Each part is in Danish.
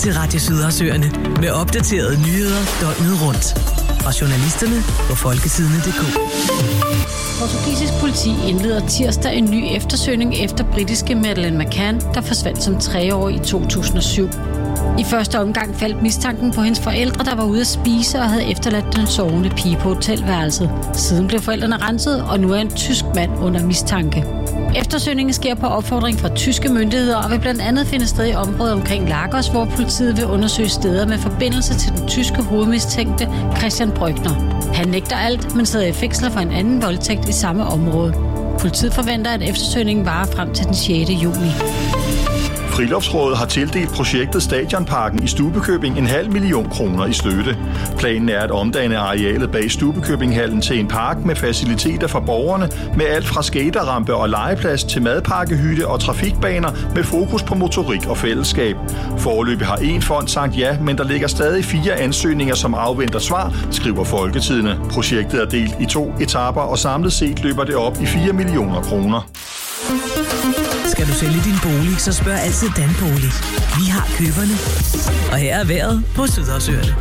til Radio Sydersøerne med opdaterede nyheder døgnet rundt. Fra journalisterne på folketidene.dk. Portugisisk politi indleder tirsdag en ny eftersøgning efter britiske Madeleine McCann, der forsvandt som 3-årig i 2007. I første omgang faldt mistanken på hendes forældre, der var ude at spise og havde efterladt den sovende pige på hotelværelset. Siden blev forældrene renset, og nu er en tysk mand under mistanke. Eftersøgningen sker på opfordring fra tyske myndigheder og vil blandt andet finde sted i området omkring Lagos, hvor politiet vil undersøge steder med forbindelse til den tyske hovedmistænkte Christian Brückner. Han nægter alt, men sidder i fængsel for en anden voldtægt i samme område. Politiet forventer, at eftersøgningen varer frem til den 6. juni. Friluftsrådet har tildelt projektet Stadionparken i Stubbekøbing 0,5 million kroner i støtte. Planen er at omdanne arealet bag Stubbekøbinghallen til en park med faciliteter for borgerne, med alt fra skaterrampe og legeplads til madparkehytte og trafikbaner med fokus på motorik og fællesskab. Foreløbig har en fond sagt ja, men der ligger stadig 4 ansøgninger, som afventer svar, skriver Folketidene. Projektet er delt i 2 etaper, og samlet set løber det op i 4 millioner kroner. Skal du sælge din bolig, så spørg altid Danbolig. Vi har køberne. Og her er vejret på Sydersøerne.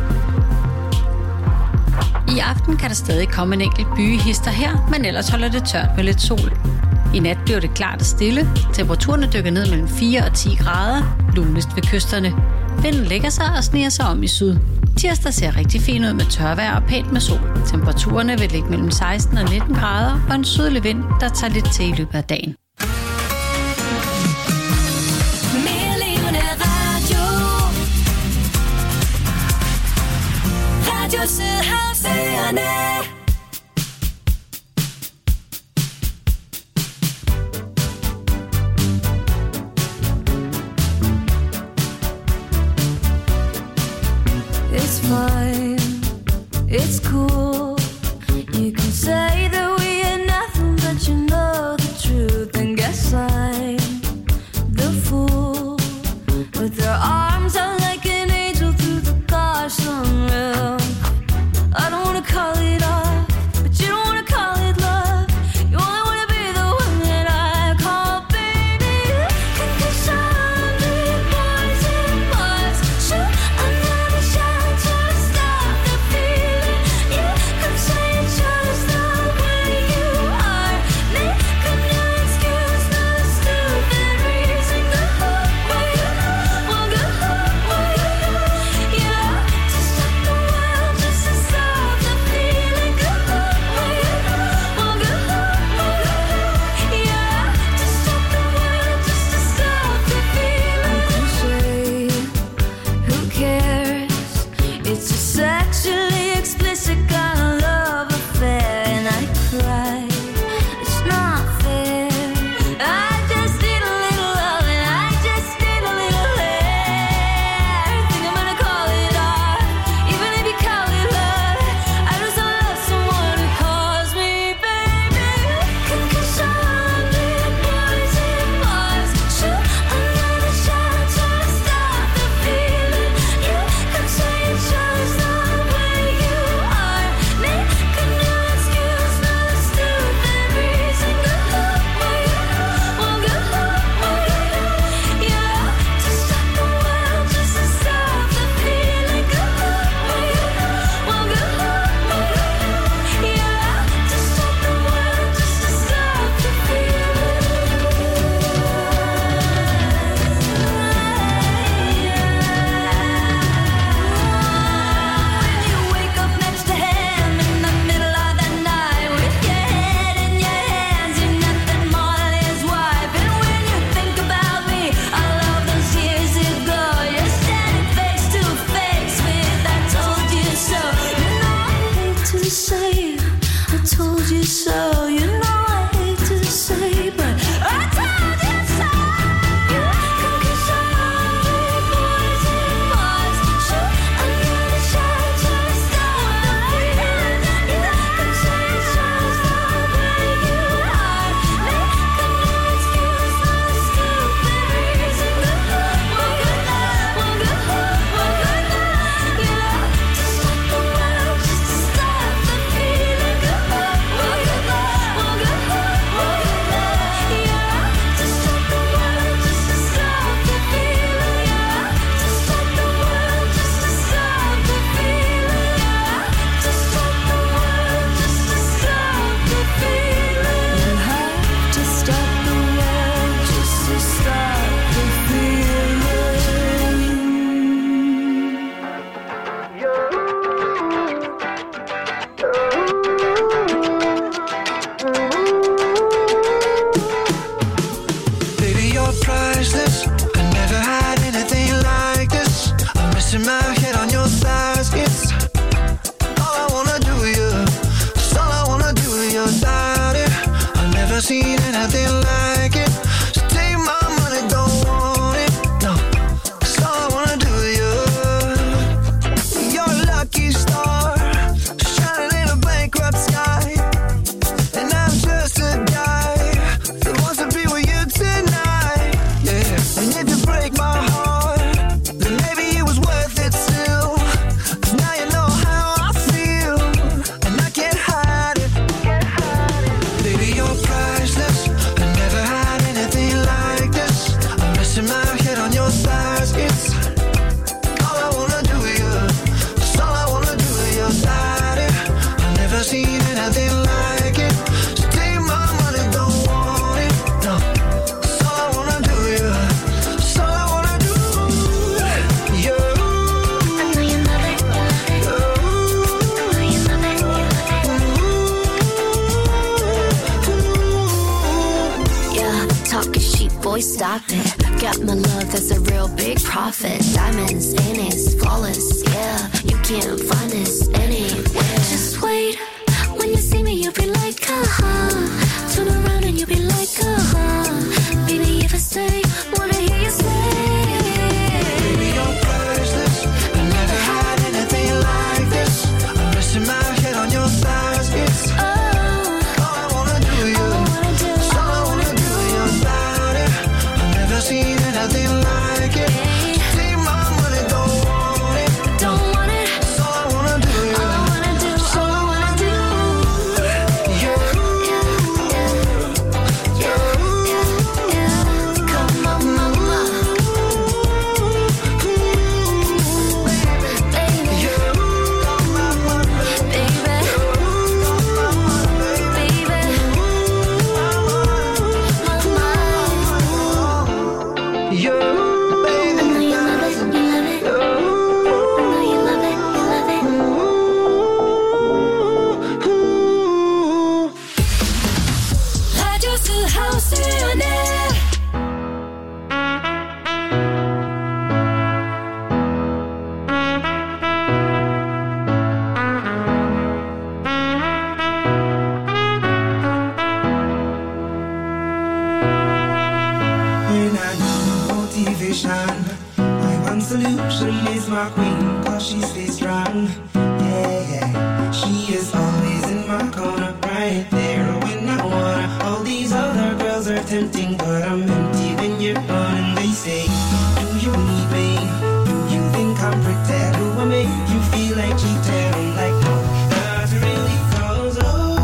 I aften kan der stadig komme en enkelt bygehister her, men ellers holder det tørt med lidt sol. I nat bliver det klart og stille. Temperaturerne dykker ned mellem 4 og 10 grader, lunest ved kysterne. Vinden lægger sig og sniger sig om i syd. Tirsdag ser rigtig fint ud med tørvejr og pænt med sol. Temperaturerne vil ligge mellem 16 og 19 grader, og en sydlig vind, der tager lidt til i løbet af dagen. It's fine, it's cool. You can say that we are nothing, but you know the truth. And guess I'm the fool with their arms out like an angel through the gosh unreal. I don't wanna call it off, but you don't wanna call it love. You only wanna be the one that I call baby. Concussion, poison bars, shoot another shot to stop the feeling. You could say you trust them, clocked it. Got my love, that's a real big profit. Diamonds, ain't it? Flawless, yeah. You can't find this anywhere. Just wait, when you see me, you'll be like, turn around and you'll be like, baby, if I stay, wanna hear you say, baby, don't push this. I never had anything like this. I'm resting my head on your thighs, it's all I wanna do, you. It's all I wanna do, you about it. I've never seen anything like it. Take my money, don't want it. Don't want it. It's all I wanna do, you. All I wanna do, all I wanna do. Come on, mama. When I need motivation, my one solution is my queen, cause she stays strong. Yeah, yeah. She is always in my corner, right there when I wanna. All these other girls are tempting, but I'm empty when you're gone. And they say, do you need me? Do you think I'm pretty? Do I make you feel like cheating? I'm like, no, not really, cause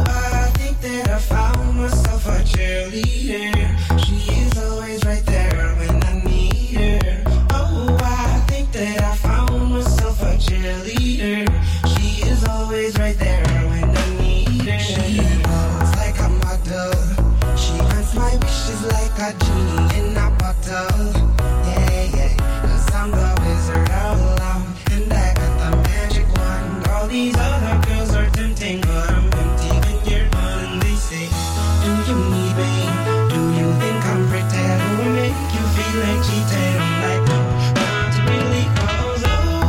I think that I found myself a cheerleader. She is always right there when I need her. Oh, I think that I found myself a cheerleader. She is always right there when I need her. She looks like a model. She grants my wishes like a genie in a bottle. Yeah, yeah, 'cause I'm the wizard of love, and I got the magic wand. All these other girls are tempting, but I'm empty when you're gone. And they say, do you need me? Do you think I'm pretty? Do I make you feel like cheating? I'm like, no, not really, cause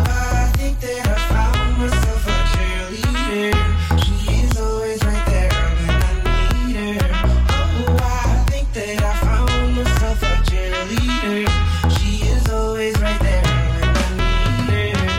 I think that I found myself a cheerleader. She is always right there when I need her. Oh, I think that I found myself a cheerleader. She is always right there when I need her.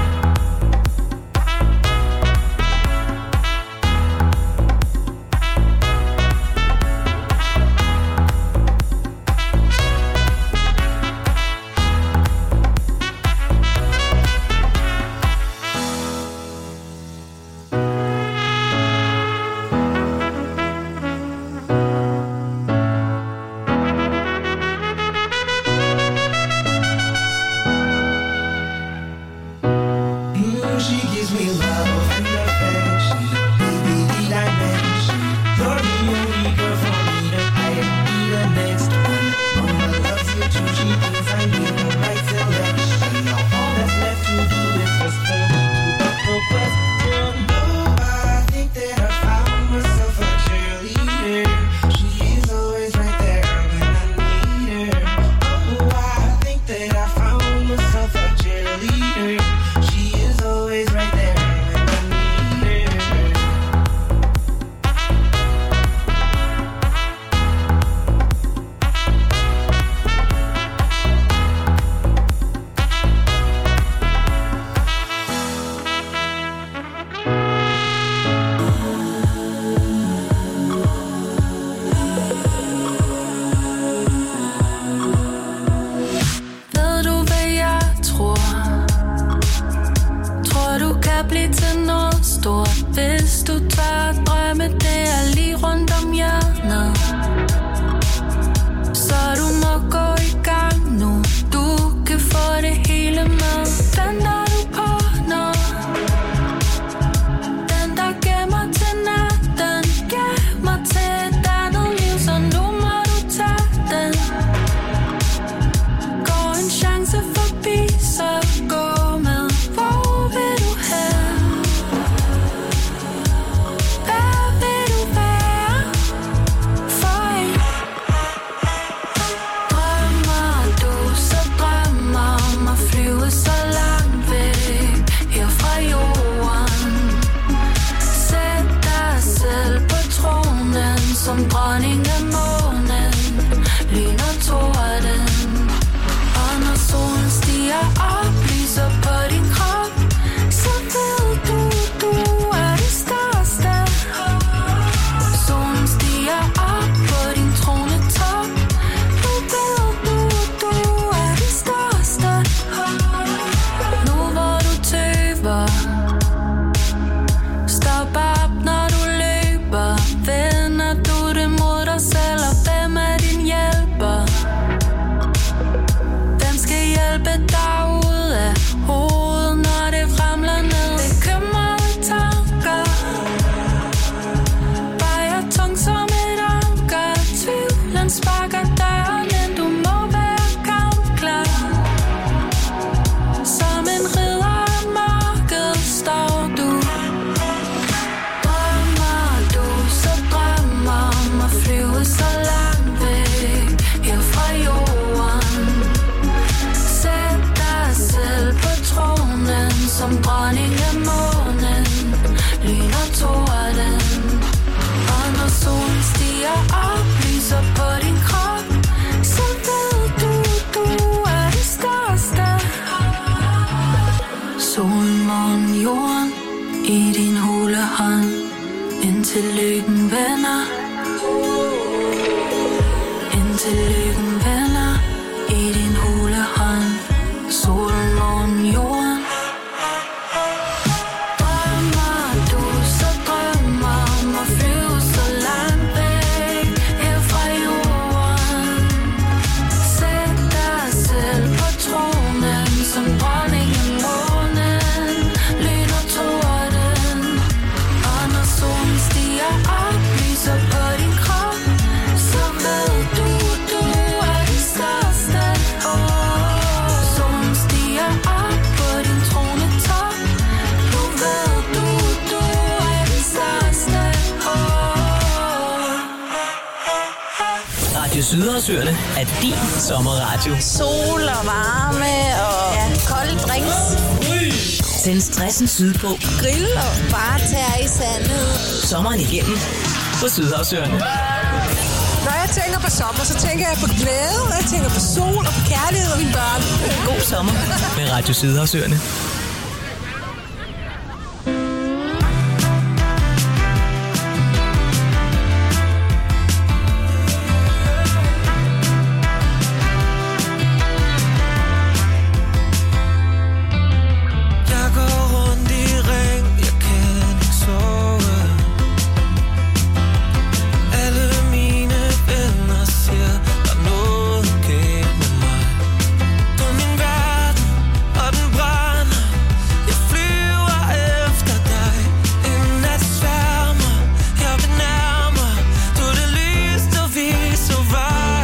She gives me love and affection. Baby, need I mention? You're the only girl for me to I be the next one. Mama loves you too. She thinks I need the right selection. Now all that's left to do is just hold me to the question. Oh, I think that I found myself a cheerleader. She is always right there when I need her. Oh, I think that I found myself a cheerleader. She is always right there when I need her. Ved du hvad jeg tror? Tror du kan blive til noget stort, hvis du tør drømme, det er lige rundt om hjørnet. Så du må gå i gang nu, du kan få det hele med. Venter du på noget? Den der gemmer til natten, gemmer til et andet liv, så nu må du tage den. Går en chance forbi, så gå med. Hvor vil du hen? Hvad vil du være? For en drøm. stråling af månen lyner torden. Og når solen stiger op, lyser på din krop, så ved du er det største. Solen, månen, jorden i din hulehånd, indtil lykken vender. Indtil lykken vender i din hulehånd. Solen, månen, jorden. Drømmer du så drømmer om at flyve så langt væk her fra jorden. Sæt dig selv på tronen som dronning af månen. Lyner torden. Og når solen stiger op, lyser på din krop, så ved du er det største. Solen stiger op på din tronetop, nu ved du er det største. Radio Sydhavsøerne er din sommerradio. Sol og varme og kolde drinks. Send stressen sydpå. Grill og bare tage i sandet. Sommeren igennem på Sydhavsøerne. Når jeg tænker på sommer, så tænker jeg på glæde, og jeg tænker på sol og på kærlighed og mine børn. God sommer med Radio Sydhavsøerne. Jeg går rundt i ring, jeg kan ikke sove. Alle mine venner siger, der er noget galt med mig. Du er min verden, og den brænder. Jeg flyver efter dig. En nat sværmer, jeg vil nærmere. Du er det lys, der viser vej.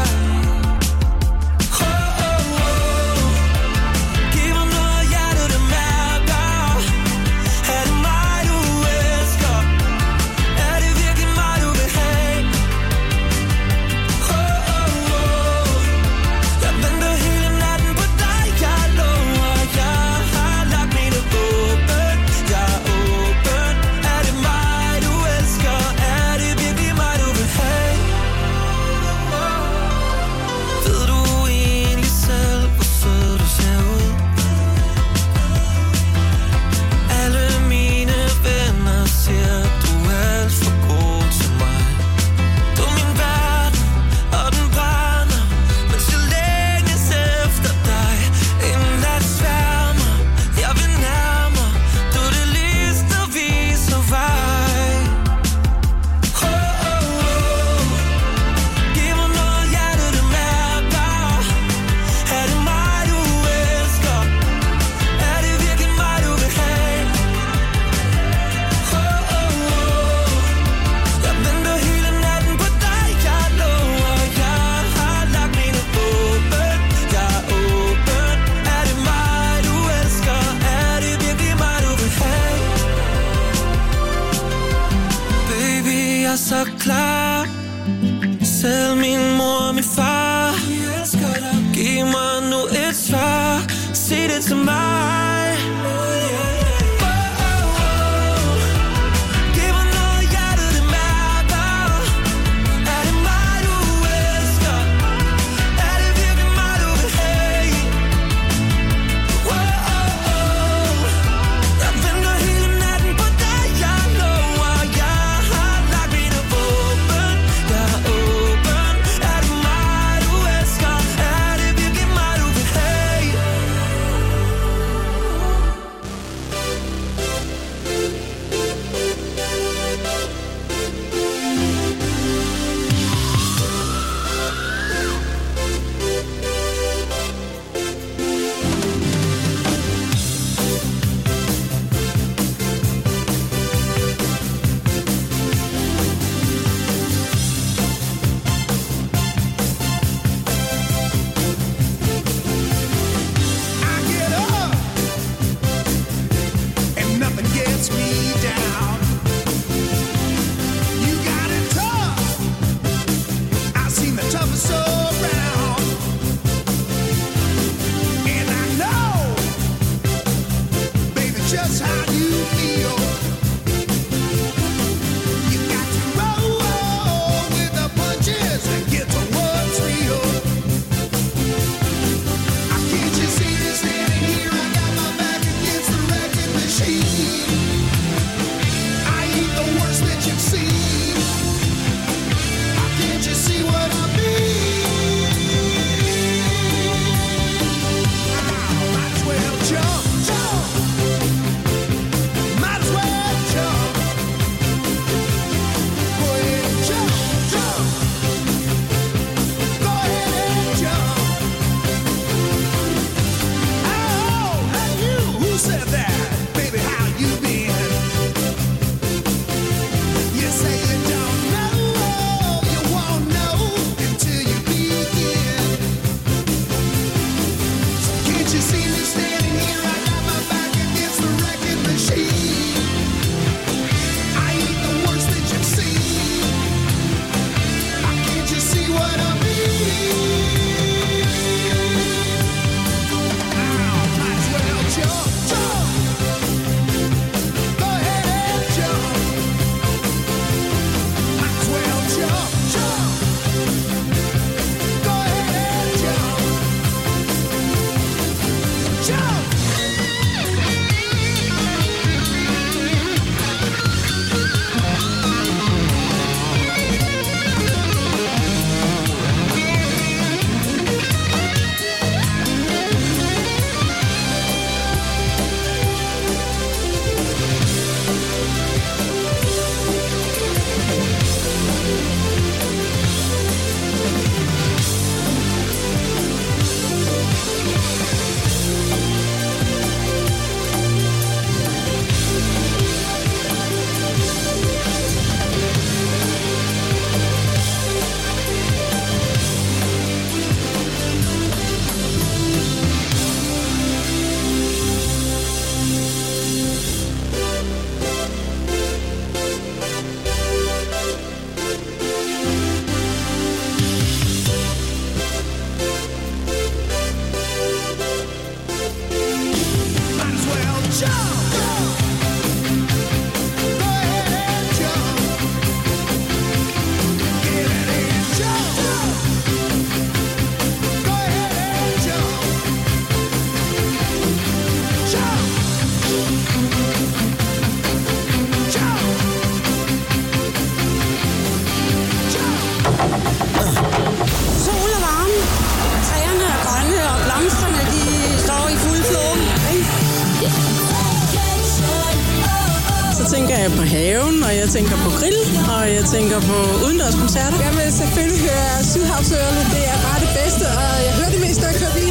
Giv mig noget hjerte, det mærker. Er det mig, du elsker? Er det virkelig mig, du vil have? Jeg venter hele natten på dig. Jeg lover, jeg har lagt mine åben. Jeg er åben. Er det mig, du elsker? Er det virkelig mig, du vil have? Ved du egentlig selv, hvor sød du ser ud? Alle mine venner siger, du er alt for god til mig. Du er min verden, og den brænder, mens jeg længes efter dig. En nat sværmer, jeg vil nærmere. Du er det lys, der viser vej. Giv mig noget hjerte, det mærker. Er det mig, du elsker? Er det virkelig mig, du vil have? Jeg venter hele natten på dig. Jeg lover, jeg har lagt mine åben. Jeg er åben. Er det mig, du elsker? Er det virkelig mig, du vil have? Baby, jeg er så klar. Selv min mor og min far giv mig nu et svar. Sig det til mig. Giv mig noget hjerte, det mærker. Er det mig, du elsker? Er det virkelig mig, du vil have? Jeg venter hele natten på dig. Jeg lover, jeg har lagt mine åben. Jeg er åben. Er det mig, du elsker? Er det virkelig mig, du vil have? feel. You got to roll with the punches and get to what's real. Can't you see me standing here? I got my back against the wrecking machine. I ain't the worst that you've seen. Can't you see what I mean? Might as well jump, jump. Might as well jump. Go ahead and jump, jump. Go ahead and jump. Oh, hey you, who said that? Baby, how you been? You say you don't know. You won't know until you begin. So can't you see me standing here? I got my back against the wrecking machine. I ain't the worst that you've seen. Can't you see what I mean? Might as well jump, jump. Go ahead and jump. Might as well jump, jump. Go ahead and jump. Jump. Might as well jump, jump. Go ahead and jump. Get it and jump, jump. Go ahead and jump. Jump. Jump. Sol er varme. Træerne er grønne, og blomsterne de står i fuld flor. Så tænker jeg på haven, og jeg tænker på grill, og jeg tænker på udendørskoncerter. Jeg vil selvfølgelig høre Sydhavsørerne. Det er bare det bedste, og jeg hører det mest, når jeg kører bil.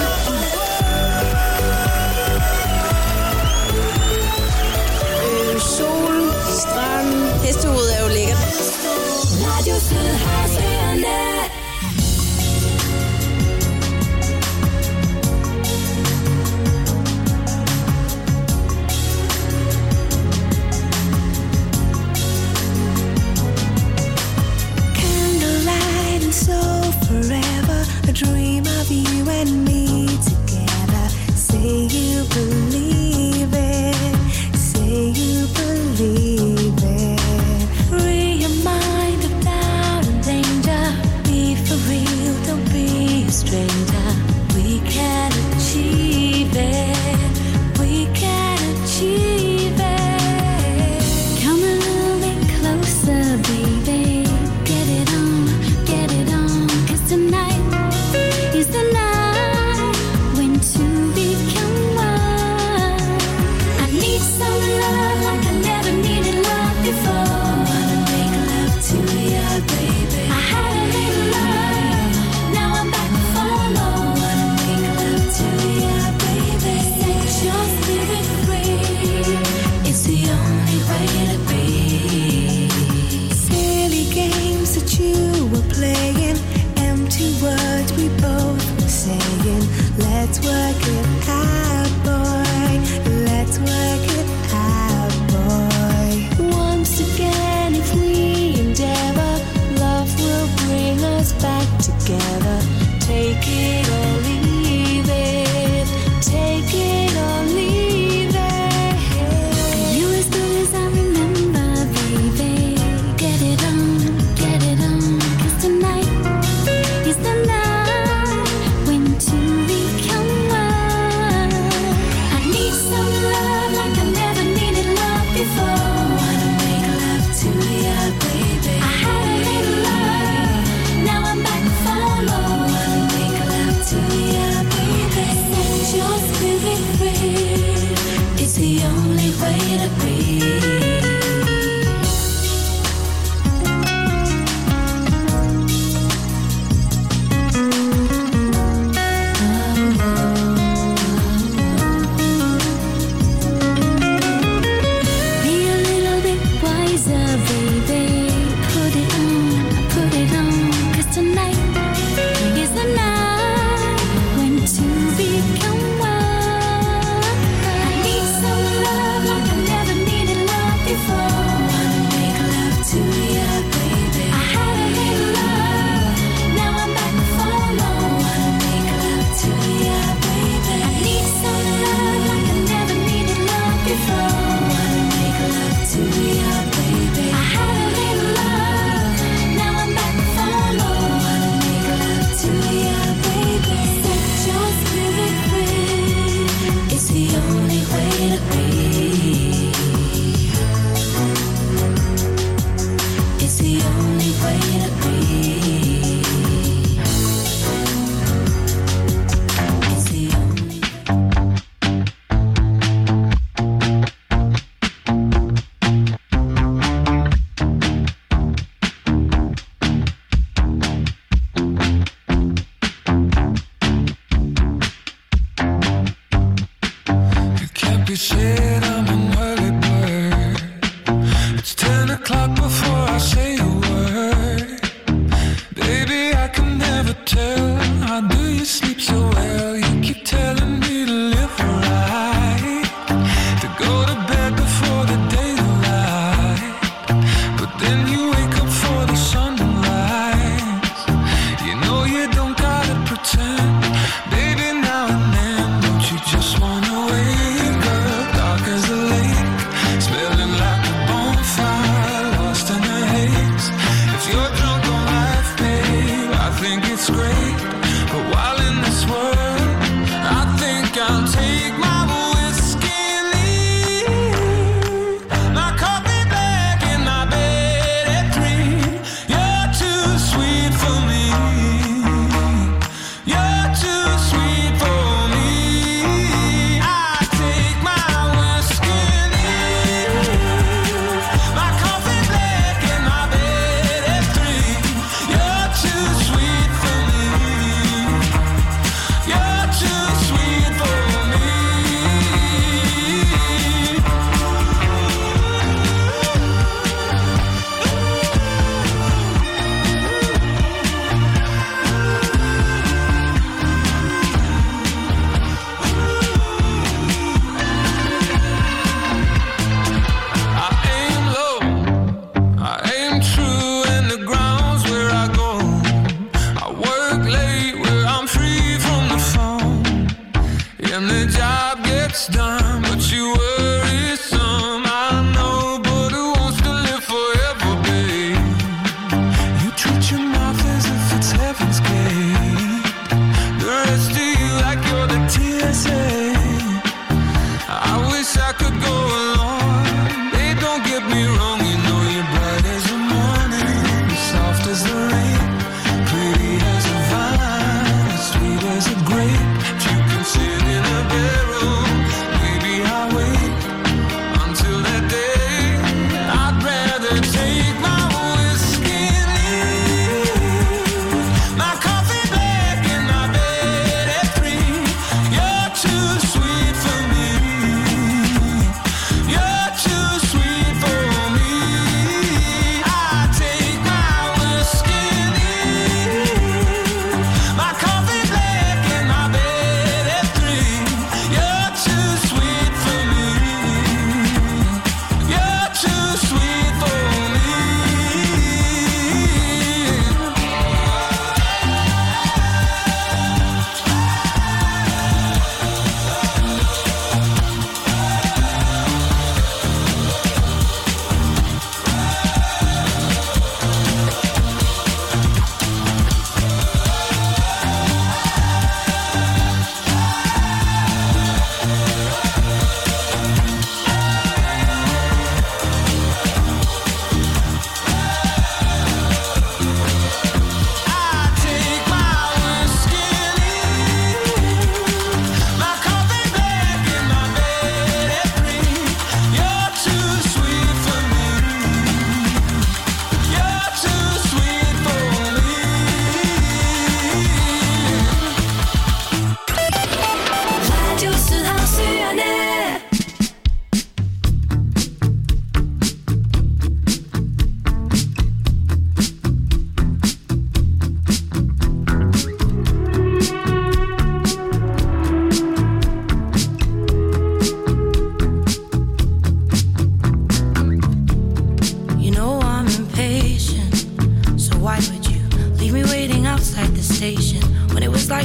Sol, strand, hestehoved er jo lækkert. Radio Sydhavsørerne. Candlelight and soul forever. A dream of you and me together. Say you believe it. Say you believe it. Free your mind of doubt and danger. Be for real, don't be a stranger. We can achieve it. We can achieve it. Come a little bit closer, baby. Get it on, get it on. 'Cause tonight is the night when two become one. I need some love like I never needed love before. Wanna make love to you, baby. I had a little love, now I'm back for more. Wanna make love to you, baby. Set your spirit free. It's the only way to be. Silly games that you were playing, empty words we both were saying. Let's work it out, boy. Let's work it out, boy. Once again, if we endeavor, love will bring us back together. Take it or leave it. Take it or leave it. Become one. I need some love like I never needed love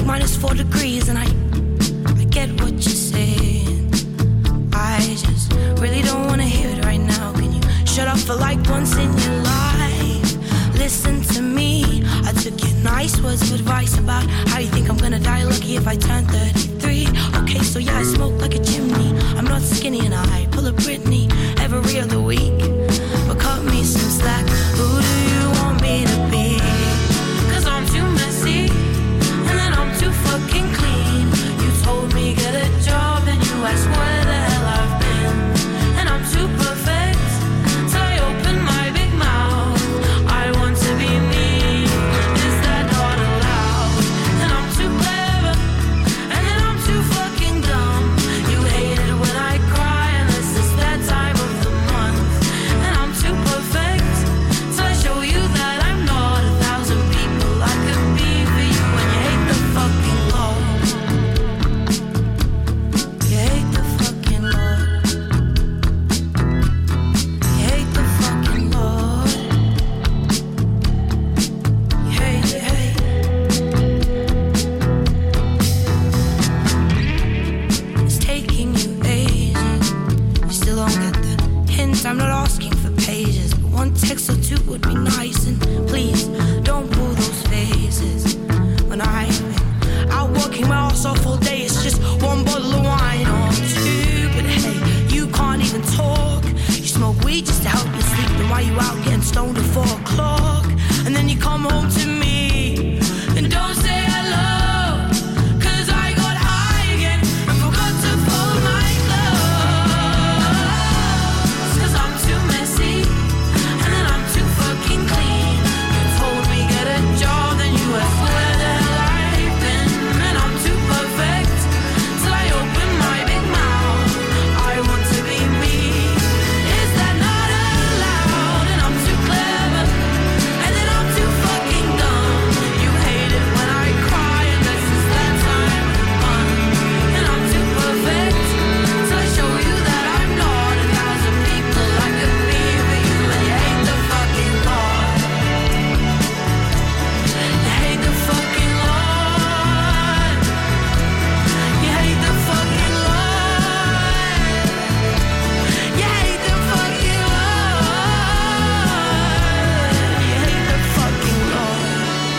-4 degrees, and I get what you're saying. I just really don't wanna hear it right now. Can you shut up for like once in your life? Listen to me. I took your nice words of advice about how you think I'm gonna die lucky if I turn 33. Okay, so yeah, I smoke like a chimney. I'm not skinny and I pull a Britney every other week. But cut me some slack. Who do you want me to be? 'Cause I'm too messy, and then I'm too fucking clean. You told me get a job, and you asked where the hell I've been. And I'm too perfect, so I open my big mouth. I want to be me. Is that not allowed? And I'm too clever, and then I'm too fucking dumb. You hate it when I cry, unless it's that time of the month. And I'm too perfect, so I show you that I'm not 1,000 people I could be for you. And you hate the fucking Lord. You hate the fucking Lord. You hate the fucking Lord. You hate, you hate. It's taking you ages. You still don't get the hint. I'm not asking for pages, but one text or two would be nice. And please don't pull those faces. When I've been out working my ass off all day, it's just one bottle of wine or two. But hey, you can't even talk. You smoke weed just to help you sleep. Then why you out getting stoned at 4 o'clock? And then you come home to me and don't say hello. 'Cause I got high again and forgot to fold my clothes. 'Cause I'm too messy, and then I'm too fucking clean. You told me get a job, then you asked where the hell I've been. And I'm too perfect, till I open my big mouth. I want to be me. Is that not allowed? And I'm too clever, and then I'm too fucking dumb. You hate it when I cry, unless it's that time of the month. And I'm too perfect, so I show you that I'm not 1,000 people I could be for you. And you hate the fucking Lord. You hate the fucking Lord. You hate the fucking Lord. You hate the fucking Lord. You hate the fucking Lord.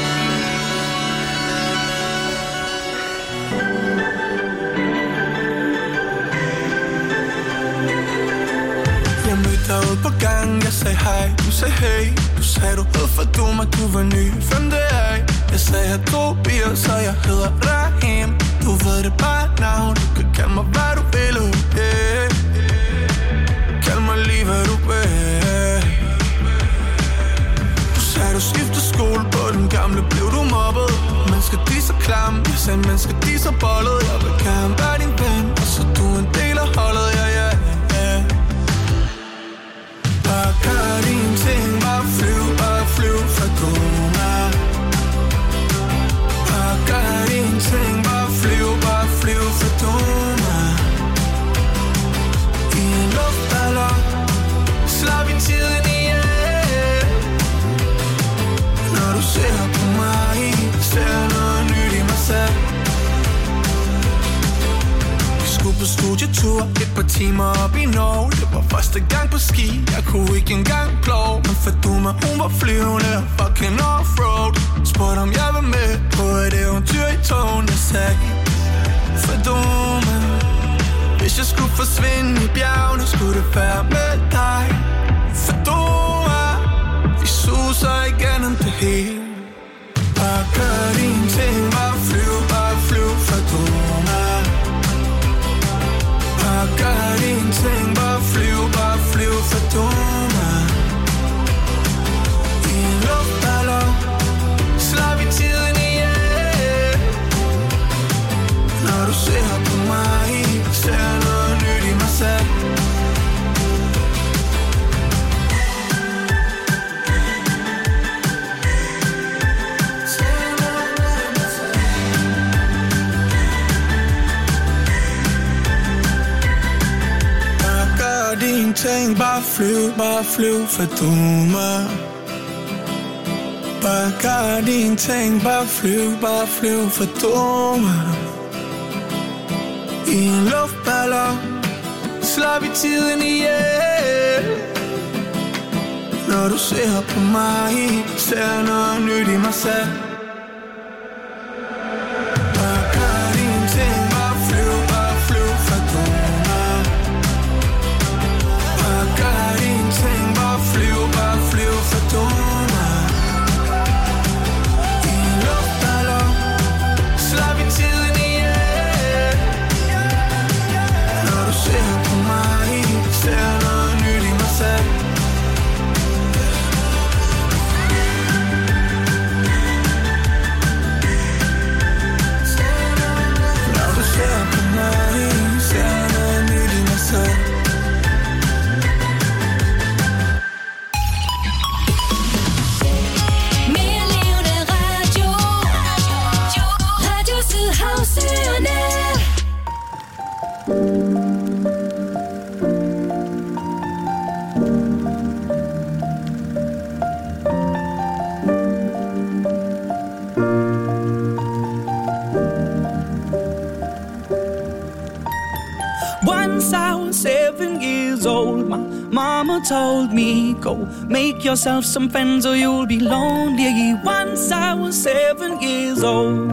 Jeg mødte dig ude på gangen, jeg sagde hej, du sagde hey. Du sagde du hed for du mig, du var ny, hvem det er? Jeg sagde jeg drog bier, så jeg hedder Rahim. Du ved det bare navn, du kan kalde mig hvad du vil, okay? Kald mig lige hvad du vil. Du sagde du skiftede skole, på den gamle blev du mobbet. Mennesker de så klamme, jeg sagde mennesker de så bollet. Jeg vil gerne være din ven, og så du en del af holdet, ja, ja, ja. Bare gør dine ting, bare flyv for du mig. Bare gør dine ting, bare flyv for du mig. I en luftballon, slap i tiden ihjel. Når du ser på mig, ser noget nyt i mig selv. Skulle på studietur, et par timer op i Norge. Det var første gang på ski, jeg kunne ikke engang plove. Men Faduma, hun var flyvende, fucking offroad. Spurgte om jeg var med på et eventyr i togen. Jeg sagde, Faduma, hvis jeg skulle forsvinde i bjergene, skulle det være med dig. Faduma, vi suser igennem det hele. Bare gør dine ting, bare flyv, Faduma. Bare gør dine ting, bare flyv for du mig. I en luftballon, slap i tiden ihjel. Når du ser på mig, ser noget nyt i mig selv. Dine ting, bare flyv for du mig. Bare gør dine ting, bare flyv for dumme. I en luftballon slår vi tiden ihjel. Når du ser på mig, ser noget nyt i mig selv. Bare gør dine ting, bare flyv for dumme. Bare gør dine ting, bare flyv for dumme. Mama told me, go make yourself some friends or you'll be lonely. Once I was 7 years old.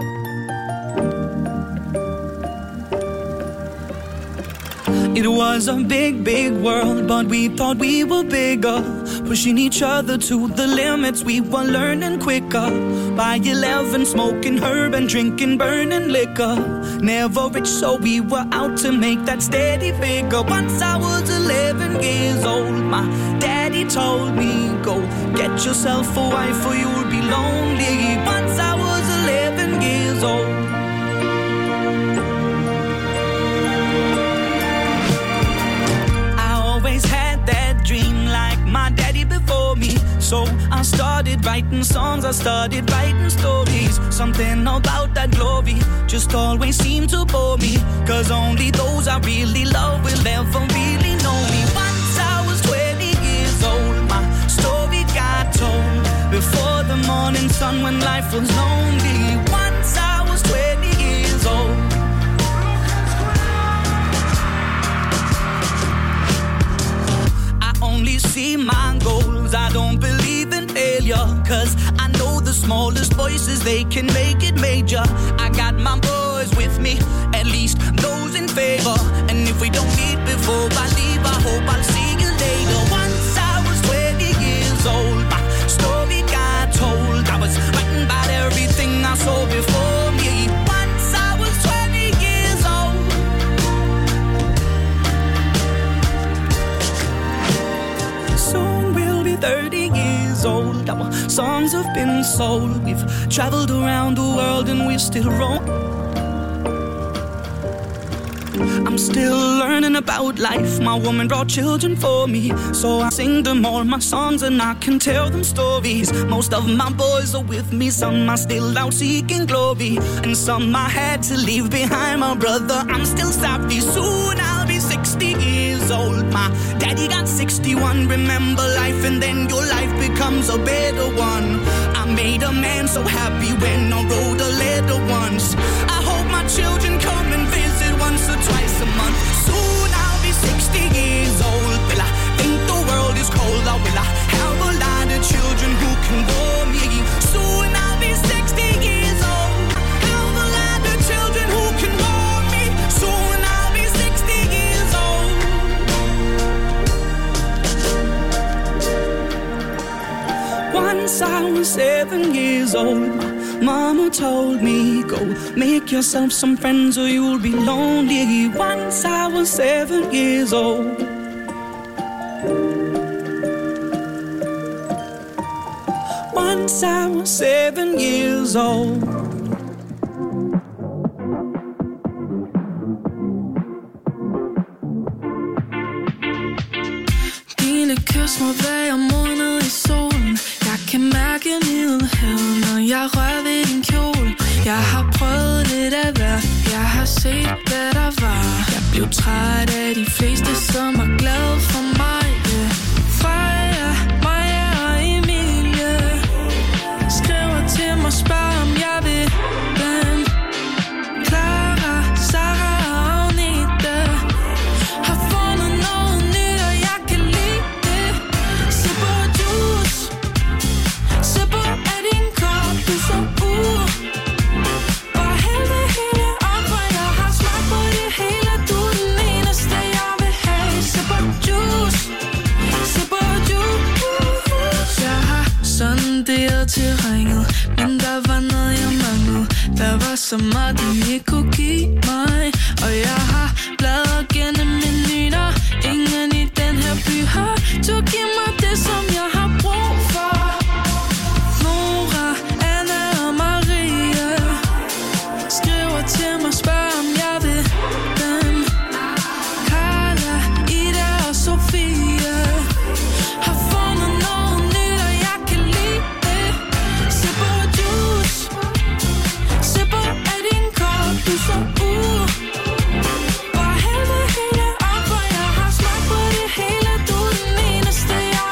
It was a big, big world, but we thought we were bigger. Pushing each other to the limits, we were learning quicker. By 11, smoking herb and drinking burning liquor. Never rich, so we were out to make that steady figure. Once I was 11 years old, my daddy told me, go get yourself a wife or you'll be lonely. Once I was 11 years old. My daddy before me, so I started writing songs, I started writing stories. Something about that glory just always seemed to bore me, 'cause only those I really love will ever really know me. Once I was 20 years old, my story got told before the morning sun when life was lonely. Once I was 20 years old. Only see my goals, I don't believe in failure, 'cause I know the smallest voices, they can make it major. I got my boys with me, at least those in favor. And if we don't meet before I leave, I hope I'll see you later. Once I was 20 years old, my story got told. I was writing about everything I saw before me. Once I was 20 years old. Soon we'll be 30 years old. Our songs have been sold. We've traveled around the world and we're still wrong. I'm still learning about life. My woman brought children for me, so I sing them all my songs and I can tell them stories. Most of my boys are with me, some are still out seeking glory, and some I had to leave behind. My brother, I'm still sorry. Soon I'll be 60 years old. My daddy got 61. Remember life and then your life becomes a better one. I made a man so happy when I wrote a letter once. I hope my children come and visit once or twice a month. Soon I'll be 60 years old. Will I think the world is cold, or will I have a lot of children who can warm me? Soon I'll be 60 years old. Have a lot of children who can warm me. Soon I'll be 60 years old. Once I was 7 years old. Mama told me, go make yourself some friends or you'll be lonely. Once I was 7 years old. Once I was 7 years old. Dine kys må være måned i solen. Jeg kan mærke middelhavet, når jeg rører ved din kjole. Jeg har prøvet lidt af hver, jeg har set hvad der var. Jeg blev træt af de fleste, som er glade for mig. Freja, Maja og Emilie. som meget de ikke kunne give mig. Og jeg har bladret gennem menuer. Ingen i den her by har du giv mig det, som jeg har brug for. Nora, Anna og Maria skriver til mig, spørger om jeg vil dem. Carla, Ida og Sofia har fundet noget nyt, og jeg kan lide det. Sipper juice, sipper af din kop, du så bare hæld det hele op, for jeg har smagt på det hele. Du er den eneste, jeg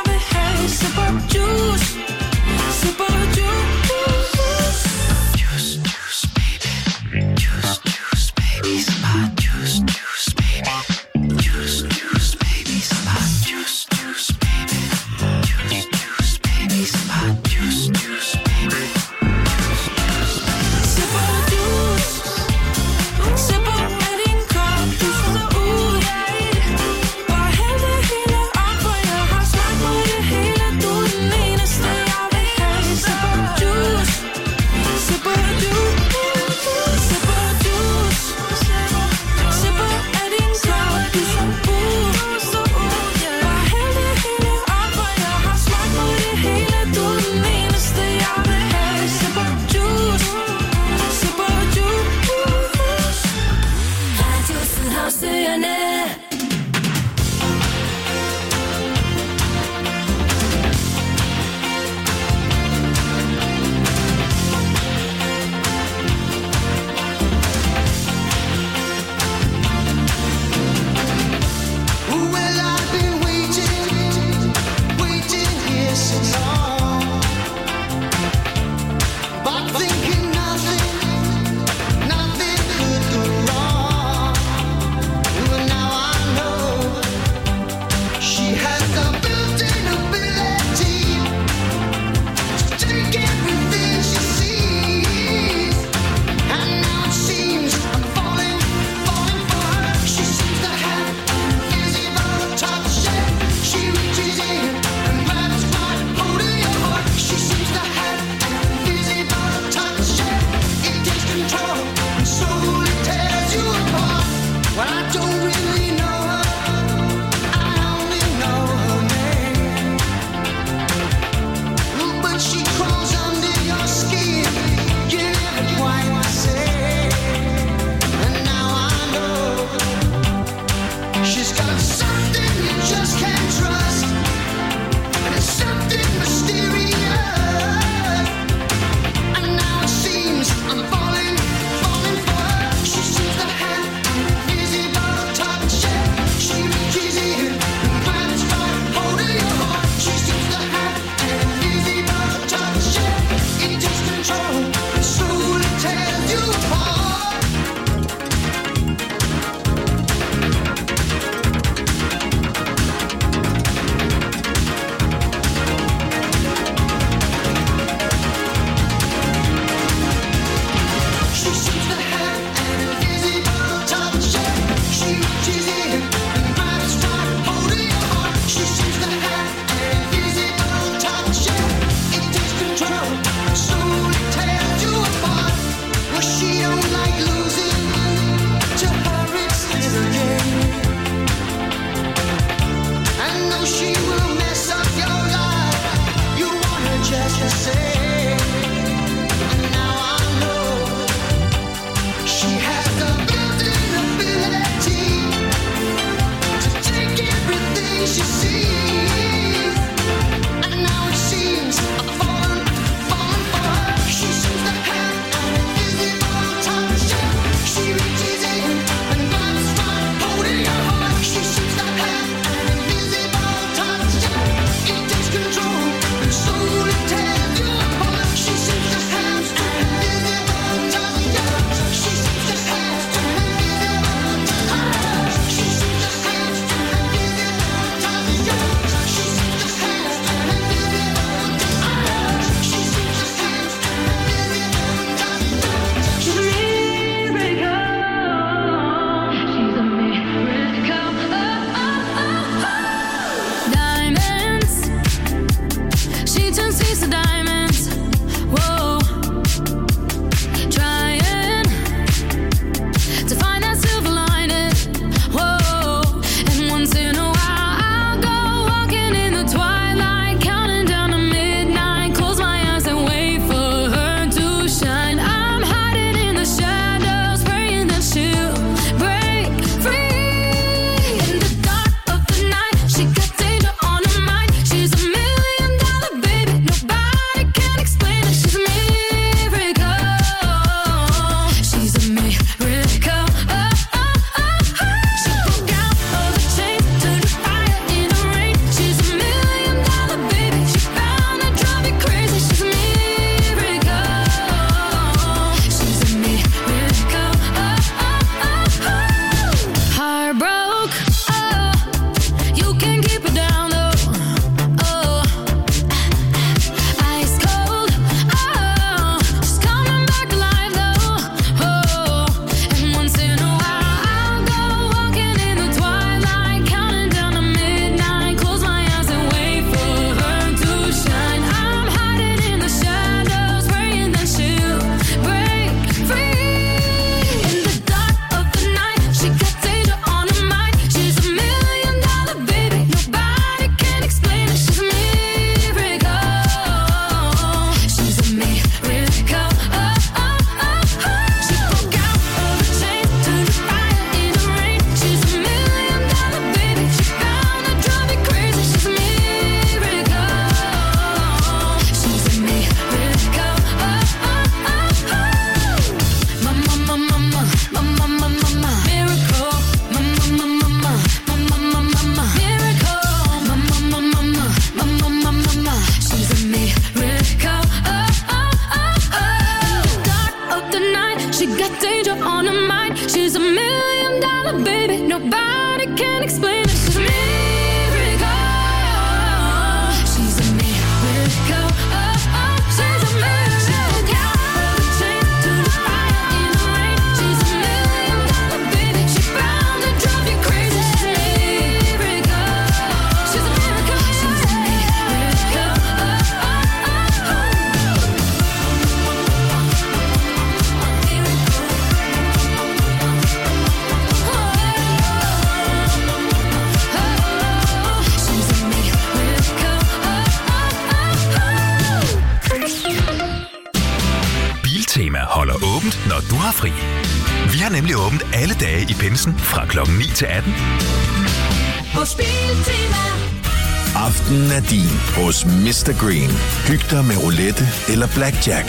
åbent, når du har fri. Vi har nemlig åbent alle dage i pinsen fra klokken 9 til 18. Hos Biltema. Aftenen er din hos Mr. Green. Hyg dig med roulette eller blackjack.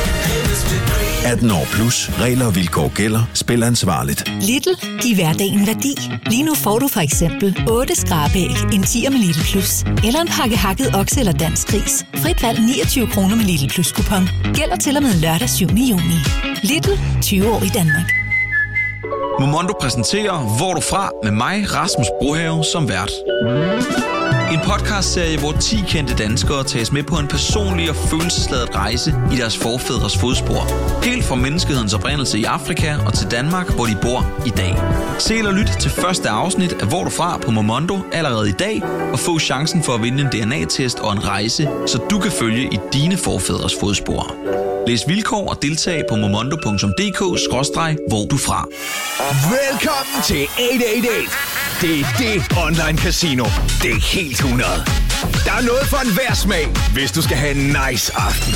18 år plus. Regler og vilkår gælder. Spil ansvarligt. Lidl. Giv hverdagen værdi. Lige nu får du for eksempel 8 skrabæg, en 10'er med Lidl Plus. Eller en pakke hakket okse eller dansk gris. Frit valg 29 kroner med Lidl Plus kupon. Gælder til og med lørdag 7. juni. Lidl. 20 år i Danmark. Momondo præsenterer Hvor er du fra? Med mig, Rasmus Brohave, som vært. En podcastserie, hvor 10 kendte danskere tages med på en personlig og følelsesladet rejse i deres forfædres fodspor. Helt fra menneskehedens oprindelse i Afrika og til Danmark, hvor de bor i dag. Se eller lyt til første afsnit af Hvor er du fra? På Momondo allerede i dag, og få chancen for at vinde en DNA-test og en rejse, så du kan følge i dine forfædres fodspor. Læs vilkår og deltag på momondo.dk/hvor du fra. Velkommen til 888. Det er det online casino. Det er helt 100. Der er noget for enhver smag, hvis du skal have en nice aften.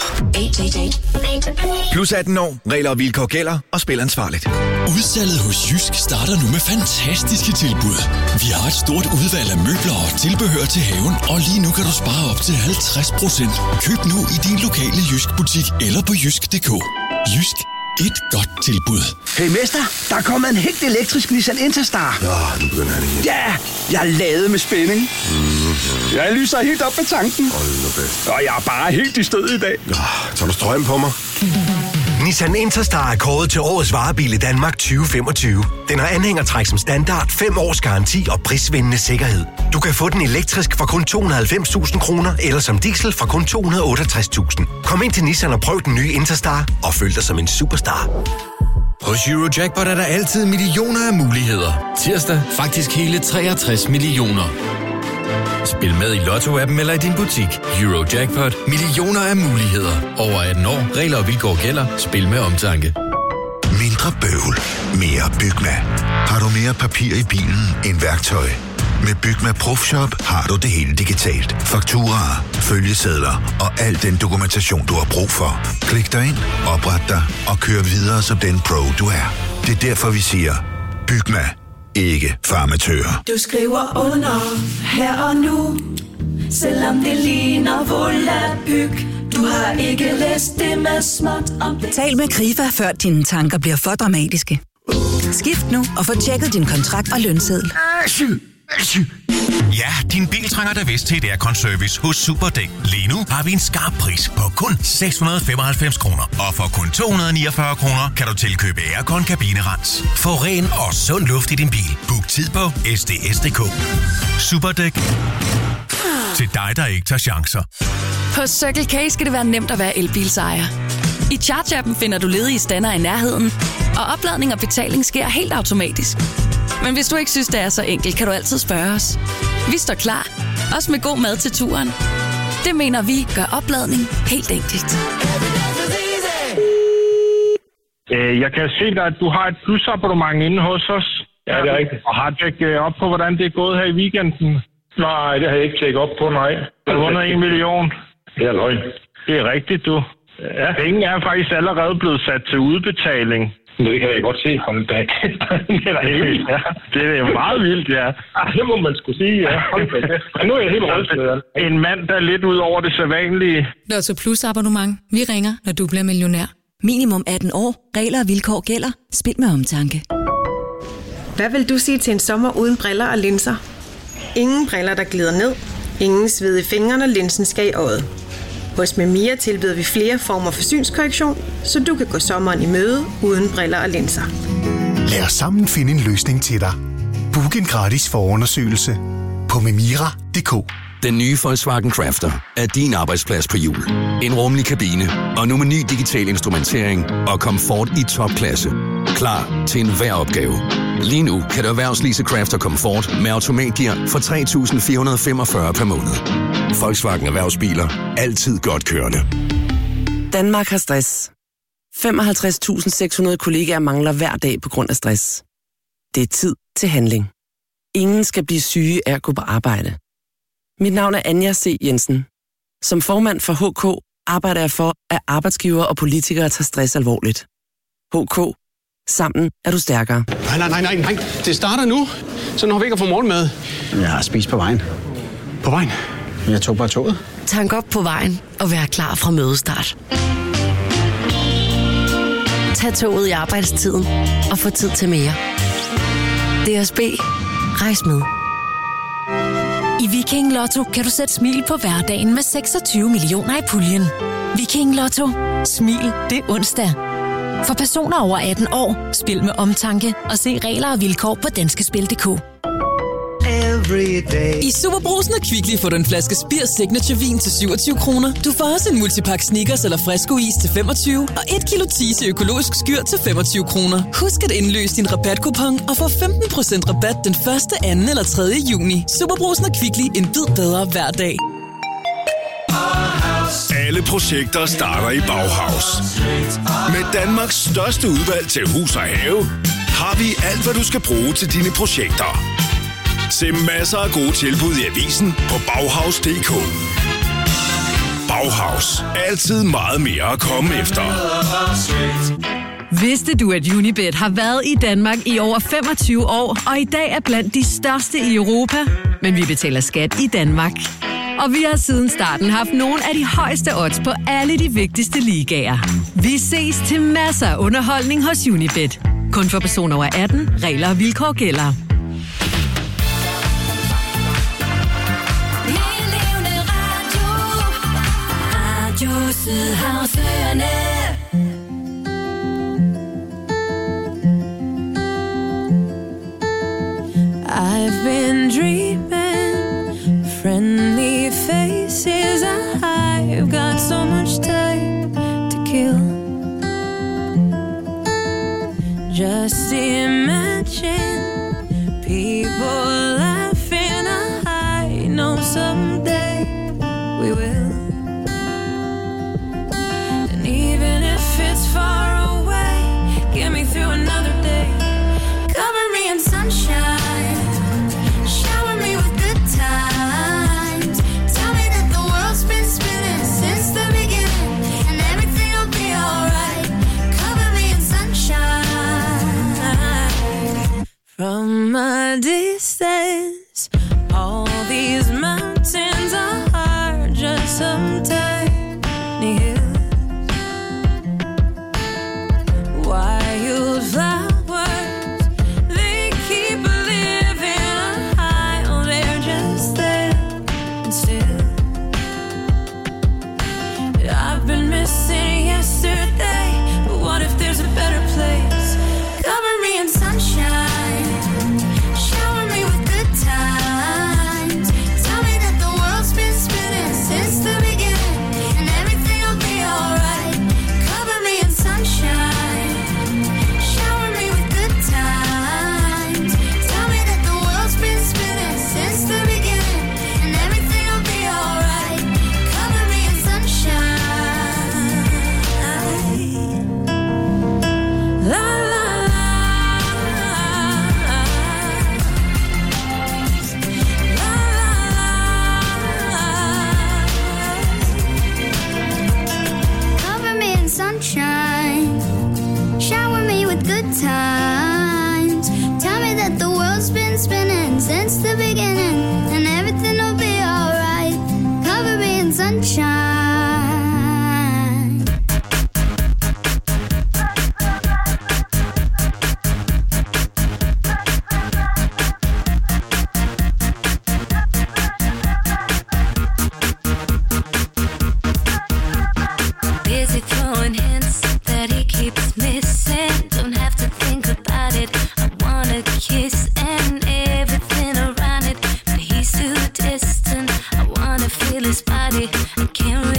888. Plus 18 år. Regler og vilkår gælder, og spil ansvarligt. Udsalget hos Jysk starter nu med fantastiske tilbud. Vi har et stort udvalg af møbler og tilbehør til haven, og lige nu kan du spare op til 50%. Køb nu i din lokale Jysk-butik eller på jysk.dk. Jysk. Et godt tilbud. Hey mester, der er kommet en helt elektrisk Nissan Interstar. Nu begynder han igen. Ja, jeg er ladet med spænding. Jeg lyser helt op med tanken. Hold nu fast. Og jeg er bare helt i stød i dag. Tager du strøm på mig? Nissan Interstar er kåret til årets varebil i Danmark 2025. Den har anhængertræk som standard, 5 års garanti og prisvindende sikkerhed. Du kan få den elektrisk for kun 290.000 kroner, eller som diesel for kun 268.000. Kom ind til Nissan og prøv den nye Interstar, og føl dig som en superstar. Hos Eurojackpot er der altid millioner af muligheder. Tirsdag faktisk hele 63 millioner. Spil med i Lotto-appen eller i din butik. Eurojackpot. Millioner af muligheder. Over 18 år. Regler og vilkår gælder. Spil med omtanke. Mindre bøvl. Mere Bygma. Har du mere papir i bilen end værktøj? Med Bygma Profshop har du det hele digitalt. Fakturaer, følgesedler og al den dokumentation, du har brug for. Klik dig ind, opret dig og kør videre som den pro, du er. Det er derfor, vi siger, Bygma. Ikke farmatører. Du skriver under her og nu, selvom det ligner volapyk. Du har ikke læst det med småt om det. Tal med Krifa, før dine tanker bliver for dramatiske. Skift nu og få tjekket din kontrakt og lønseddel. Ja, din bil trænger da vist til et aircon-service hos Superdæk. Lige nu har vi en skarp pris på kun 695 kroner. Og for kun 249 kroner kan du tilkøbe aircon-kabinerens. Få ren og sund luft i din bil. Book tid på sds.dk. Superdæk. Til dig, der ikke tager chancer. På Circle K skal det være nemt at være elbilsejer. I Charge-appen finder du ledige stander i nærheden, og opladning og betaling sker helt automatisk. Men hvis du ikke synes, det er så enkelt, kan du altid spørge os. Vi står klar, også med god mad til turen. Det mener vi gør opladning helt enkelt. Jeg kan se dig, at du har et plusabonnement inde hos os. Ja, det er rigtigt. Og har tjekket op på, hvordan det er gået her i weekenden? Nej, det har jeg ikke tjekket op på, nej. Du har vundet 1 million. Det er løgn. Det er rigtigt, du. Ja. Penge er faktisk allerede blevet sat til udbetaling. Det kan jeg godt se. Hold da. Det er helt vildt, ja. Det er jo meget vildt, ja. Det må man skulle sige, ja. Men nu er jeg helt rystet. En mand, der er lidt ud over det sædvanlige. Lotto Plus abonnement. Vi ringer, når du bliver millionær. Minimum 18 år. Regler og vilkår gælder. Spil med omtanke. Hvad vil du sige til en sommer uden briller og linser? Ingen briller, der glider ned. Ingen sved i fingrene, linsen skal i øjet. Hos Memia tilbyder vi flere former for synskorrektion, så du kan gå sommeren i møde uden briller og linser. Lad os sammen finde en løsning til dig. Book en gratis forundersøgelse på memira.dk. Den nye Volkswagen Crafter er din arbejdsplads på hjul. En rummelig kabine og nu med ny digital instrumentering og komfort i topklasse. Klar til enhver opgave. Lige nu kan du erhvervslease Crafter Comfort med automatgear for 3.445 per måned. Volkswagen Erhvervsbiler. Altid godt kørende. Danmark har stress. 55.600 kollegaer mangler hver dag på grund af stress. Det er tid til handling. Ingen skal blive syge af at gå på arbejde. Mit navn er Anja C. Jensen. Som formand for HK arbejder jeg for, at arbejdsgivere og politikere tager stress alvorligt. HK. Sammen er du stærkere. Nej. Det starter nu. Så når vi ikke har fået morgenmad. Jeg har spist på vejen. På vejen? Jeg tog bare toget. Tank op på vejen og vær klar fra mødestart. Tag toget i arbejdstiden og få tid til mere. DSB. Rejs med. I Viking Lotto kan du sætte smil på hverdagen med 26 millioner i puljen. Viking Lotto. Smil, det er onsdag. For personer over 18 år, spil med omtanke og se regler og vilkår på danskespil.dk. I SuperBrugsen og Kvickly får du en flaske Spir Signature vin til 27 kroner. Du får også en multipack Snickers eller Fresco is til 25 og 1 kilo Tise økologisk skyr til 25 kroner. Husk at indløse din rabatkupon og få 15% rabat den 1., 2. eller 3. juni. SuperBrugsen og Kvickly, en bid bedre hver dag. Alle projekter starter i Bauhaus. Med Danmarks største udvalg til hus og have, har vi alt, hvad du skal bruge til dine projekter. Se masser af gode tilbud i avisen på Bauhaus.dk. Bauhaus. Altid meget mere at komme efter. Vidste du, at Unibet har været i Danmark i over 25 år, og i dag er blandt de største i Europa? Men vi betaler skat i Danmark. Og vi har siden starten haft nogle af de højeste odds på alle de vigtigste ligaer. Vi ses til masser af underholdning hos Unibet. Kun for personer over 18. Regler og vilkår gælder. I've been dreaming, friendly faces. I've got so much time to kill. Just imagine people laughing. I know someday we will. And even if it's far away, get me through another day. Cover me in sunshine, shower me with good times. Tell me that the world's been spinning since the beginning, and everything will be alright. Cover me in sunshine. From a distance, all these mountains are just some tiny hills. Wildflowers, they keep living high. Oh, they're just there and still. I've been missing yesterday, but what if there's a better place? Cover me in sunshine, shower me with good times. Tell me that the world's been spinning since the beginning, and everything will be alright. Cover me in sunshine, shower me with good times. Tell me that the world's been spinning since the beginning, and everything will be alright. Cover me in sunshine. La la la. La la la. Cover me in sunshine, shower me with good times. Tell me that the world's been spinning since the beginning, and everything will be alright. Cover me in sunshine. Busy throwing hints that he keeps missing. Don't have to think about it. I wanna kiss and everything around it, but he's too distant. I wanna feel his body. I can't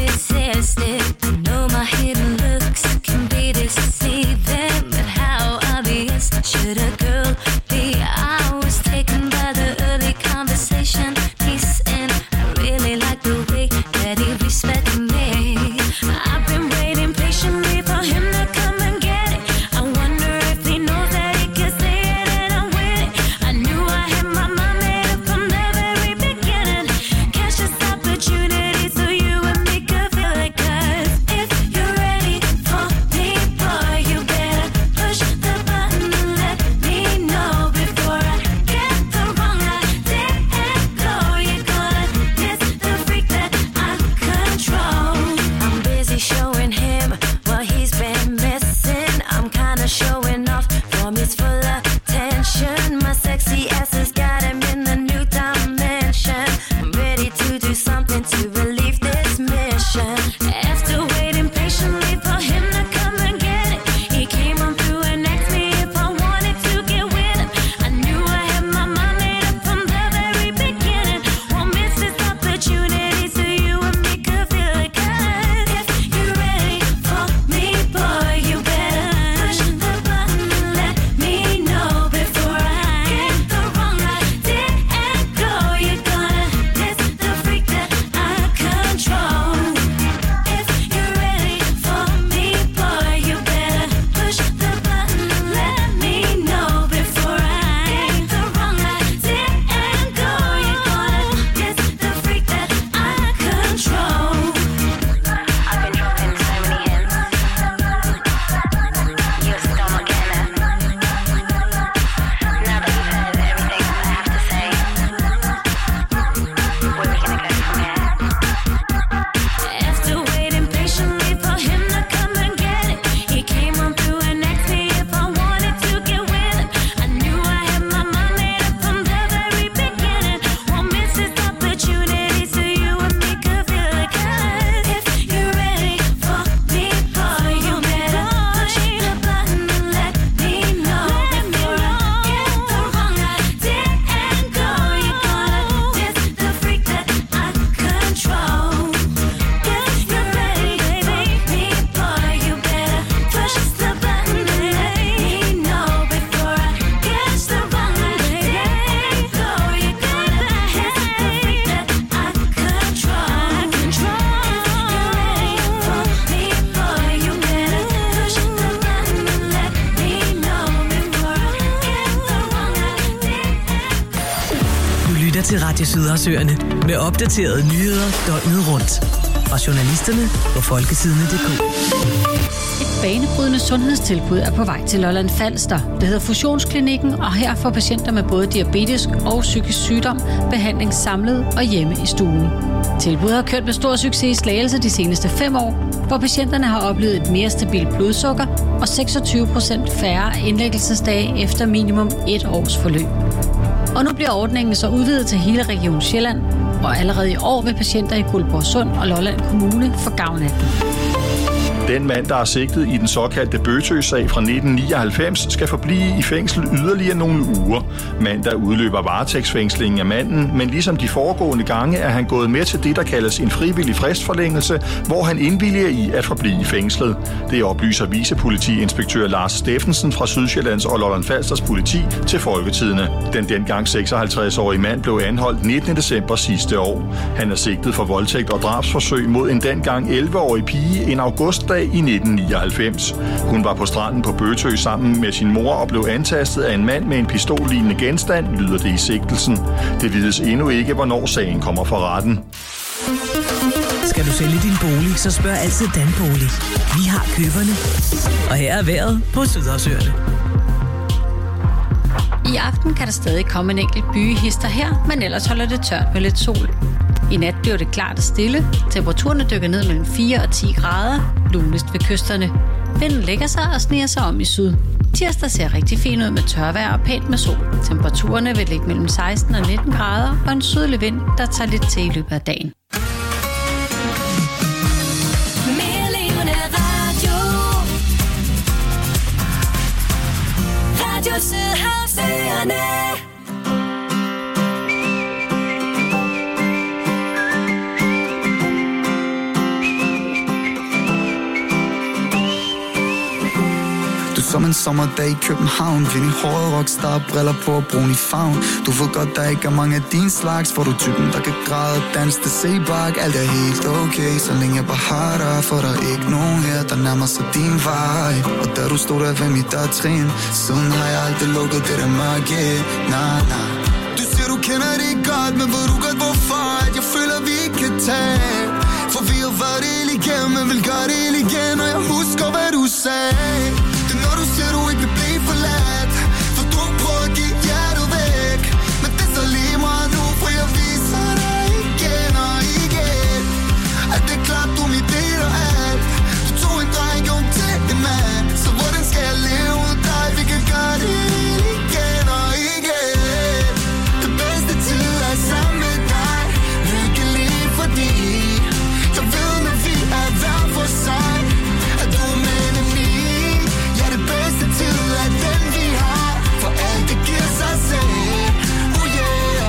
til Radio Sydhavsøerne med opdaterede nyheder døgnet rundt. Fra journalisterne på folketidene.dk. Et banebrydende sundhedstilbud er på vej til Lolland Falster. Det hedder Fusionsklinikken, og her får patienter med både diabetes og psykisk sygdom behandling samlet og hjemme i stuen. Tilbuddet har kørt med stor succes i Slagelse de seneste 5 år, hvor patienterne har oplevet et mere stabilt blodsukker og 26% færre indlæggelsesdage efter minimum 1 års forløb. Og nu bliver ordningen så udvidet til hele Region Sjælland, og allerede i år vil patienter i Guldborgsund og Lolland Kommune få gavn af den. Den mand, der er sigtet i den såkaldte Bøtø-sag fra 1999, skal forblive i fængsel yderligere nogle uger. Mandag udløber varetægtsfængslingen af manden, men ligesom de foregående gange er han gået med til det, der kaldes en frivillig fristforlængelse, hvor han indvilliger i at forblive i fængslet. Det oplyser vicepolitiinspektør Lars Steffensen fra Sydsjællands og Lolland Falsters politi til Folketidene. Den dengang 56-årige mand blev anholdt 19. december sidste år. Han er sigtet for voldtægt og drabsforsøg mod en dengang 11-årig pige en augustdag i 1999. Hun var på stranden på Bøtø sammen med sin mor og blev antastet af en mand med en pistollignende genstand, lyder det i sigtelsen. Det vides endnu ikke, hvornår sagen kommer for retten. Skal du sælge din bolig, så spørg altid Danbolig. Vi har køberne. Og her er vejret på Sydhavsøerne. I aften kan der stadig komme en enkelt bygehister her, men ellers holder det tørt med lidt sol. I nat bliver det klart og stille. Temperaturerne dykker ned mellem 4 og 10 grader, lunest ved kysterne. Vinden lægger sig og sniger sig om i syd. Tirsdag ser rigtig fin ud med tørvejr og pænt med sol. Temperaturerne vil ligge mellem 16 og 19 grader, og en sydlig vind, der tager lidt til i løbet af dagen. Radio Sydhavsøerne. Som en sommerdag i København. Vind i håret, rockstar, briller på og brun i favn. Du ved godt, der ikke er mange af din slags. For du er typen, der kan græde og danse til sebak. Alt er helt okay, så længe jeg bare har dig. For der er ikke nogen her, der nærmer sig din vej. Og da du stod der ved mit dørtrin, siden har jeg aldrig lukket det der mørke. Nah. Du siger, du kender det godt, men ved du godt, hvorfor? At jeg føler, vi ikke kan tage. For vi har været det hele igennem, men vil gøre det hele igen. Og jeg husker, hvad du sagde. Når du siger, du ikke vil blive forladt, for du prøver at give hjertet væk. Men det er så lige meget nu, for jeg viser dig igen og igen. At det er klart, du er mit del og alt. Du tog en dreng om til en mand. Så hvordan skal jeg leve uden dig? Vi kan gøre det igen og igen. Det bedste tid er sammen med dig. Lykkelig fordi jeg ved, når vi er hver for sig, at du er med mig. Det bedste tid er den vi har, for alt det giver sig selv. Oh yeah,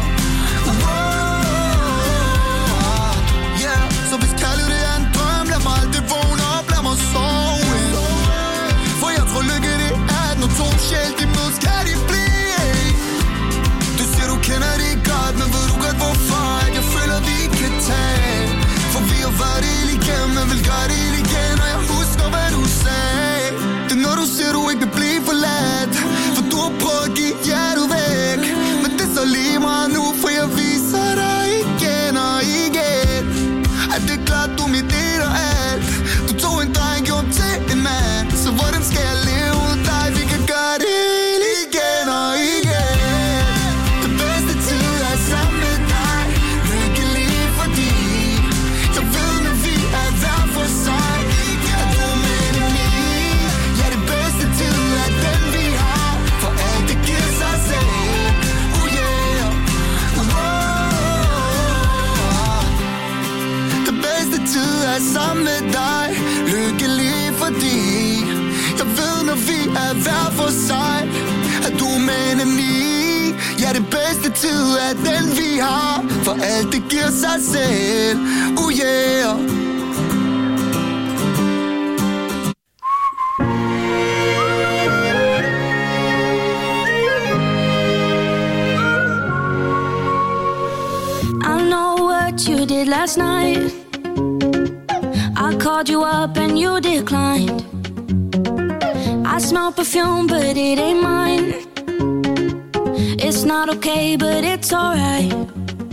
yeah. Så hvis kærlighed er en drøm, lad mig aldrig vågne op, lad mig sove. For jeg tror lykke det er, at når to sjæl de mødes, kan de blive. Du siger du kender det godt, men ved du godt hvorfor? At jeg føler vi kan tage. For vi har været det hele igennem, men vil gøre det hele igen. Og jeg husker hvad du sagde. Når du siger, du ikke vil blive forladt, for du har prøvet at give hjertet væk. Men det er så lige meget nu, for jeg viser dig igen og igen. At det er klart, du er mit del og alt. Du tog en dreng, gjorde til en mand. Så hvordan skal jeg leve uden dig? Vi kan gøre det igen og igen. Det bedste tid er sammen med dig. Lykkelig fordi jeg ved, når vi er hver for sig. Sammen med dig, lykkelig fordi jeg ved, når vi er hver for sig, at du er med nemlig. Ja, det bedste tid er den vi har, for alt det giver sig selv. Yeah. I know what you did last night. I called you up and you declined. I smell perfume but it ain't mine. It's not okay but it's alright.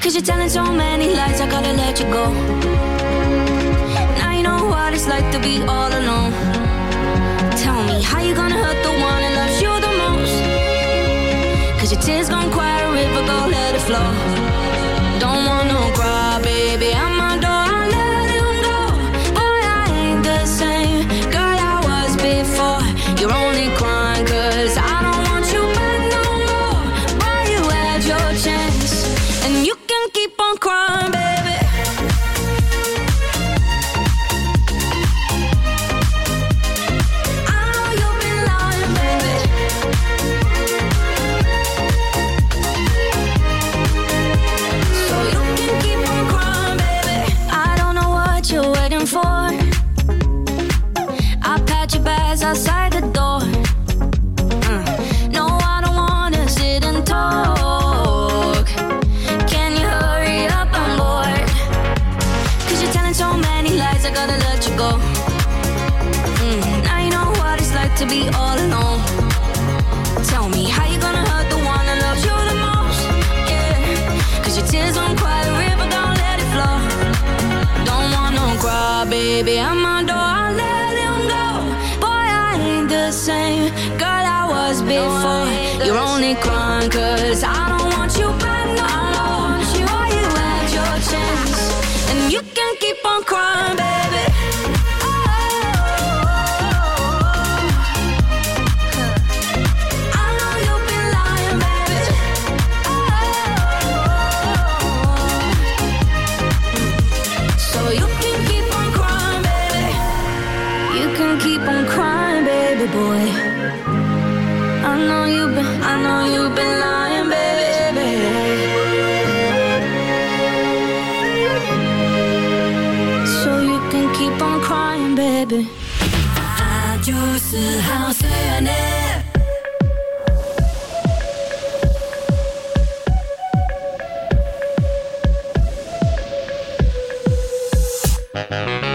'Cause you're telling so many lies, I gotta let you go. Now you know what it's like to be all alone. Tell me, how you gonna hurt the one that loves you the most? 'Cause your tears gon' quiet a river, go let it flow. Don't want no cry, baby, I'm my door, I let him go. Boy, I ain't the same girl I was before. You're only crying 'cause I don't want you back no more. Boy, you had your chance, and you can keep on crying, baby. I know you've been lying, baby. So you can keep on crying, baby. I don't know what you're waiting for. I'll pat your bags outside the door. No, I don't wanna sit and talk. Can you hurry up? I'm bored. 'Cause you're telling so many lies, I gotta let you go. Now you know what it's like to be all alone. Tell me, how you gonna hurt the one that loves you the most? Yeah, 'cause your tears won't quiet a river, don't let it flow. Don't want no cry, baby, I'm my door, I let him go. Boy, I ain't the same girl I was before. You're only crying 'cause I don't want you back no more. Boy, you had your chance, and you can keep on crying, baby. I know you've been lying, baby. So you can keep on crying, baby. You can keep on crying, baby boy. I know you've been lying, baby. So you can keep on crying, baby. Radio